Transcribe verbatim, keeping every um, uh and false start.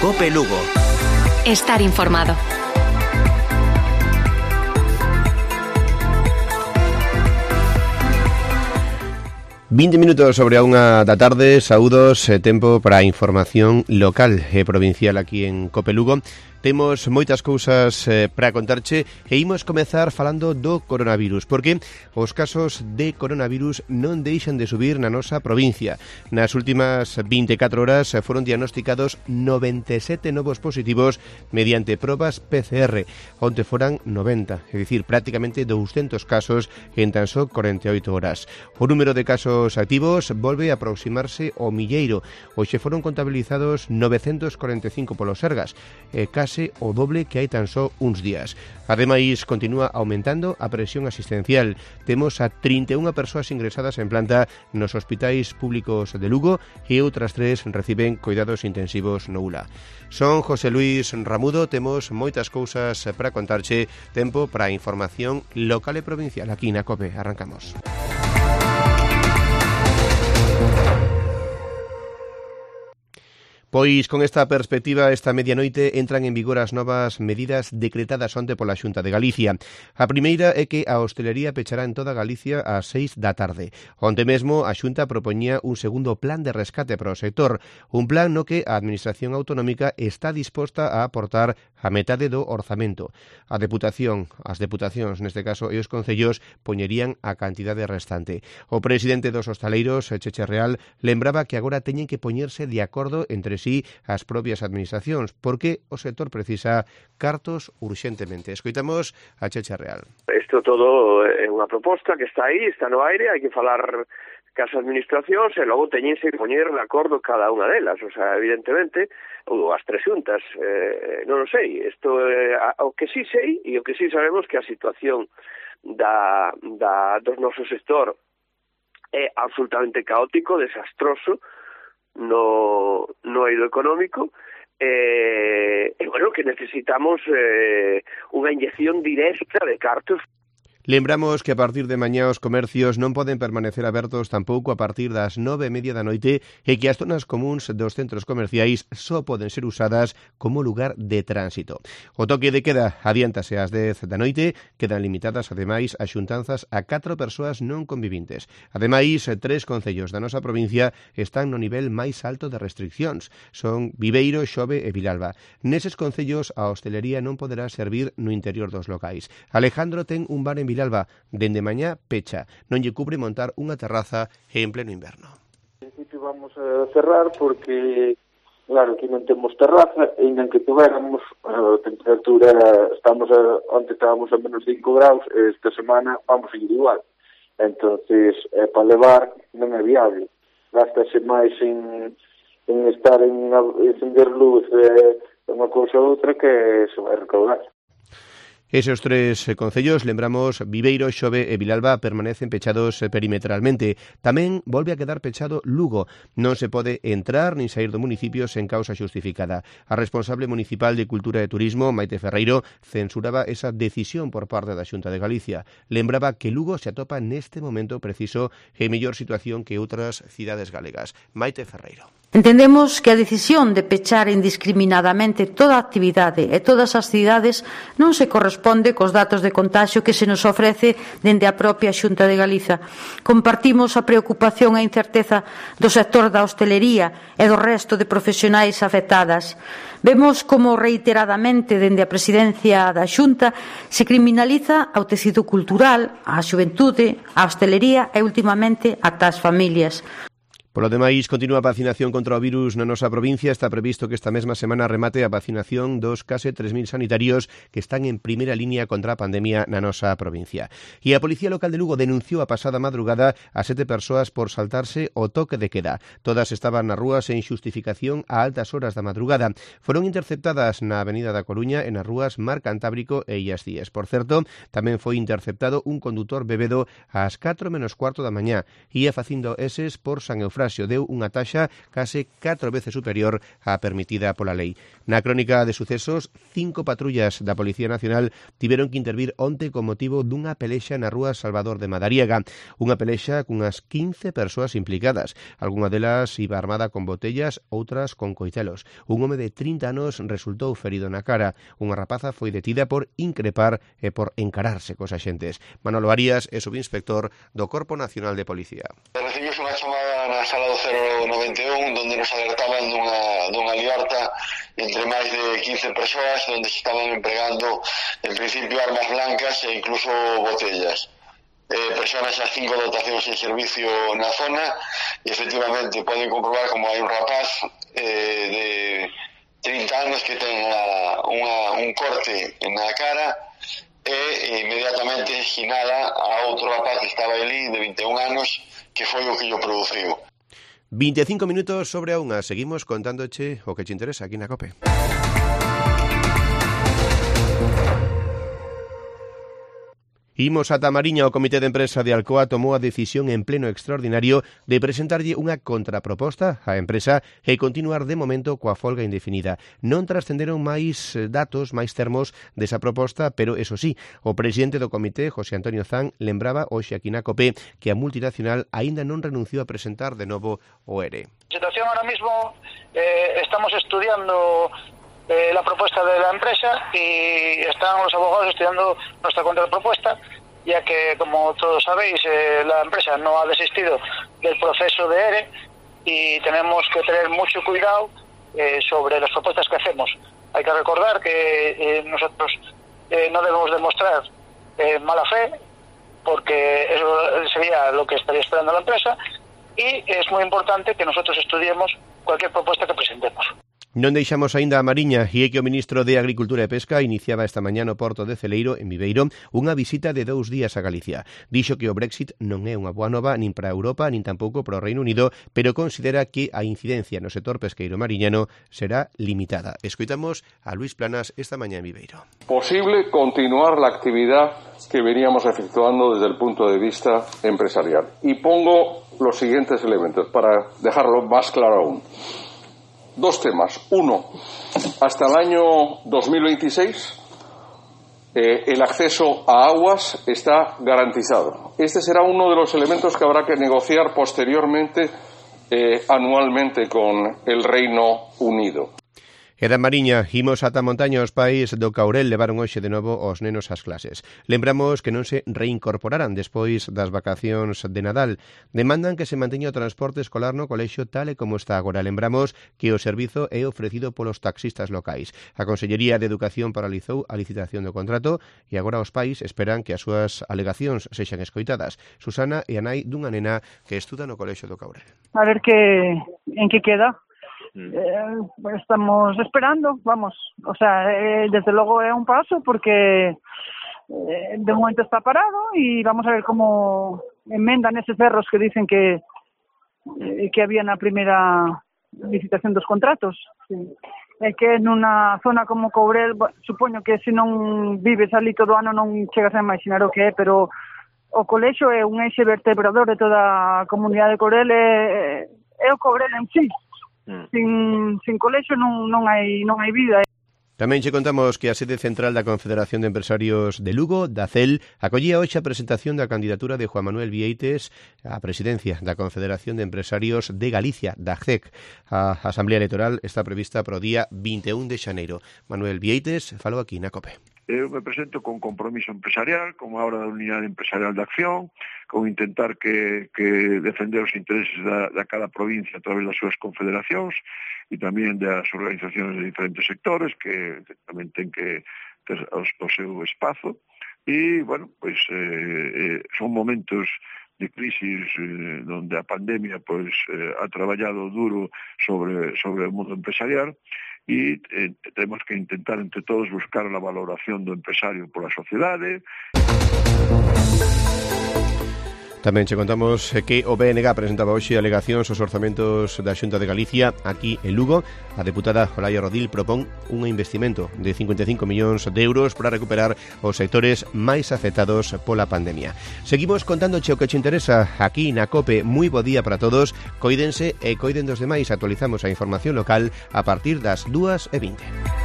Cope Lugo. Estar informado. vinte minutos sobre a unha da tarde, saúdos, e tempo para a información local e provincial aquí en Cope Lugo. Temos moitas cousas eh, para contarche e imos comezar falando do coronavirus, porque os casos de coronavirus non deixan de subir na nosa provincia. Nas últimas vinte e catro horas foron diagnosticados noventa e sete novos positivos mediante probas P C R, onde foran noventa, é dicir, prácticamente doscientos casos en tan só corenta e oito horas. O número de casos activos volve a aproximarse ao milleiro. Hoxe foron contabilizados novecentos corenta e cinco polos Sergas, e case o doble que hai tan só uns días. Ademais, continúa aumentando a presión asistencial. Temos a trinta e unha persoas ingresadas en planta nos hospitais públicos de Lugo e outras tres reciben cuidados intensivos no U L A. Son José Luis Ramudo, temos moitas cousas para contarche, tempo para a información local e provincial aquí na COPE. Arrancamos. Pois con esta perspectiva, esta medianoite entran en vigor as novas medidas decretadas onte pola Xunta de Galicia. A primeira é que a hostelería pechará en toda Galicia ás seis da tarde. Onte mesmo a Xunta propoñía un segundo plan de rescate para o sector, un plan no que a Administración Autonómica está disposta a aportar a metade do orzamento. A Deputación, as deputacións neste caso e os concellos poñerían a cantidade restante. O presidente dos hostaleiros, Cheche Real, lembraba que agora teñen que poñerse de acordo entre sí as propias administracións, porque o sector precisa cartos urxentemente. Escoitamos a Cheche Real. Isto todo é unha proposta que está aí, está no aire, hai que falar cas administracións e logo teñense que poñer de acordo cada unha delas, o sea, evidentemente, ou as tres xuntas, eh, non o sei, isto é o que sí sei e o que sí sabemos que a situación da, da, do noso sector é absolutamente caótico, desastroso, no, no eido económico, eh, e, bueno, que necesitamos eh, unha inyección directa de cartos. Lembramos que a partir de mañá os comercios non poden permanecer abertos tampouco a partir das nove e media da noite e que as zonas comúns dos centros comerciais só poden ser usadas como lugar de tránsito. O toque de queda adiántase ás dez da noite, quedan limitadas ademais as xuntanzas a catro persoas non convivintes. Ademais, tres concellos da nosa provincia están no nivel máis alto de restriccións. Son Viveiro, Xove e Vilalba. Neses concellos a hostelería non poderá servir no interior dos locais. Alejandro ten un bar en Vilalba, dende mañá pecha, non lle cubre montar unha terraza en pleno inverno. En principio vamos a cerrar porque, claro, aquí non temos terraza, e ainda que tuveramos a temperatura, estamos a, onde estábamos a menos cinco graus, esta semana vamos a ir igual. Entonces, eh, para levar non é viable. Gástase máis en, en estar en encender luz eh, unha cousa ou outra que se vai recaudar. Esos tres concellos, lembramos, Viveiro, Xove e Vilalba permanecen pechados perimetralmente. Tamén volve a quedar pechado Lugo. Non se pode entrar nin sair do municipio sen causa xustificada. A responsable municipal de Cultura e Turismo, Maite Ferreiro, censuraba esa decisión por parte da Xunta de Galicia. Lembraba que Lugo se atopa neste momento preciso en mellor situación que outras cidades galegas. Maite Ferreiro. Entendemos que a decisión de pechar indiscriminadamente toda a actividade e todas as cidades non se corresponde cos datos de contaxio que se nos ofrece dende a propia Xunta de Galiza. Compartimos a preocupación e a incerteza do sector da hostelería e do resto de profesionais afectadas. Vemos como reiteradamente dende a presidencia da Xunta se criminaliza ao tecido cultural, á xuventude, á hostelería e ultimamente ata as familias. Polo demais, continúa a vacinación contra o virus na nosa provincia. Está previsto que esta mesma semana remate a vacinación dos case tres mil sanitarios que están en primeira línea contra a pandemia na nosa provincia. E a Policía Local de Lugo denunciou a pasada madrugada a sete persoas por saltarse o toque de queda. Todas estaban nas rúas en xustificación a altas horas da madrugada. Foron interceptadas na Avenida da Coruña e nas rúas Mar Cantábrico e Illas Cíes. Por certo, tamén foi interceptado un condutor bebedo ás catro menos cuarto da mañá e a facindo eses por San Eufrasio. sufraxio deu unha taxa case catro veces superior á permitida pola lei. Na crónica de sucesos, cinco patrullas da Policía Nacional tiveron que intervir onte con motivo dunha pelexa na rúa Salvador de Madariaga, unha pelexa cunhas quince persoas implicadas. Algunha delas iba armada con botellas, outras con coitelos. Un home de trinta anos resultou ferido na cara. Unha rapaza foi detida por increpar e por encararse cos axentes. Manolo Arias é subinspector do Corpo Nacional de Policía. Recibimos unha chamada na sala do cero noventa e un donde nos alertaban dunha, dunha liorta entre máis de quince persoas donde se estaban empregando en principio armas blancas e incluso botellas. Eh, personas as cinco dotacións en servicio na zona e efectivamente poden comprobar como hai un rapaz eh, de trinta anos que ten a, unha, un corte na cara e inmediatamente esquinada a outro rapaz que estaba ali de vinte e un anos que foi o que yo produciu. vinte e cinco minutos sobre a unha. Seguimos contándoche o que te interesa aquí na COPE. Imos ata Mariña. O Comité de Empresa de Alcoa tomou a decisión en pleno extraordinario de presentarlle unha contraproposta á empresa e continuar de momento coa folga indefinida. Non trascenderon máis datos, máis termos desa proposta, pero, eso sí, o presidente do comité, José Antonio Zan, lembraba hoxe aquí na COPE que a multinacional aínda non renunciou a presentar de novo o E R E. La situación ahora mismo, eh, estamos estudiando Eh, la propuesta de la empresa y están los abogados estudiando nuestra contrapropuesta, ya que, como todos sabéis, eh, la empresa no ha desistido del proceso de E R E y tenemos que tener mucho cuidado eh, sobre las propuestas que hacemos. Hay que recordar que eh, nosotros eh, no debemos demostrar eh, mala fe, porque eso sería lo que estaría esperando la empresa, y es muy importante que nosotros estudiemos cualquier propuesta que presentemos. Non deixamos aínda a Mariña e é que o ministro de Agricultura e Pesca iniciaba esta mañá no porto de Celeiro, en Viveiro, unha visita de dous días a Galicia. Dixo que o Brexit non é unha boa nova nin para Europa nin tampouco para o Reino Unido, pero considera que a incidencia no sector pesqueiro mariñano será limitada. Escoitamos a Luis Planas esta mañá en Viveiro. Posible continuar la actividad que veníamos efectuando desde el punto de vista empresarial. Y pongo los siguientes elementos para dejarlo más claro aún. Dos temas. Uno, hasta el año dos mil veintiséis eh, el acceso a aguas está garantizado. Este será uno de los elementos que habrá que negociar posteriormente eh, anualmente con el Reino Unido. E da Mariña, imos ata montaña. Os pais do Caurel levaron hoxe de novo os nenos ás clases. Lembramos que non se reincorporarán despois das vacacións de Nadal. Demandan que se manteña o transporte escolar no colexio tal e como está agora. Lembramos que o servizo é ofrecido polos taxistas locais. A Consellería de Educación paralizou a licitación do contrato e agora os pais esperan que as súas alegacións sexan escoitadas. Susana é a nai dunha nena que estuda no colexio do Caurel. A ver que en que queda. Eh, estamos esperando, vamos, o sea, eh, desde logo é un paso porque eh, de momento está parado y vamos a ver como enmendan eses erros que dicen que eh, que había na primeira licitación dos contratos. Sí. É que nunha zona como Courel, supoño que se non vives ali todo o ano non chegas a imaginar o que é, pero o colexio é un eixe vertebrador de toda a comunidade de Courel, é, é o Courel en sí. Sin, sin colexio non, non hai non hai vida. Tamén che contamos que a sede central da Confederación de Empresarios de Lugo, da C E L, acollía hoxe a presentación da candidatura de Juan Manuel Vieites á presidencia da Confederación de Empresarios de Galicia, da C E C. A Asamblea Electoral está prevista para o día vinte e un de xaneiro. Manuel Vieites falou aquí na COPE. Eu me presento con compromiso empresarial, con a obra da Unidade Empresarial de Acción, con intentar que, que defender os intereses da, da cada provincia a través das súas confederacións e tamén das organizacións de diferentes sectores que tamén ten que ter o, o seu espazo. E, bueno, pois eh, eh, son momentos de crisis eh, donde a pandemia pois eh, ha traballado duro sobre, sobre o mundo empresarial e eh, temos que intentar entre todos buscar a valoración do empresario pola sociedade. Tamén che contamos que o B N G presentaba hoxe alegacións aos orzamentos da Xunta de Galicia aquí en Lugo. A deputada Olaya Rodil propón un investimento de cincuenta e cinco millóns de euros para recuperar os sectores máis afectados pola pandemia. Seguimos contándoche o que che interesa aquí na COPE. Moi bo día para todos. Coídense e coiden dos demais. Actualizamos a información local a partir das dúas e vinte.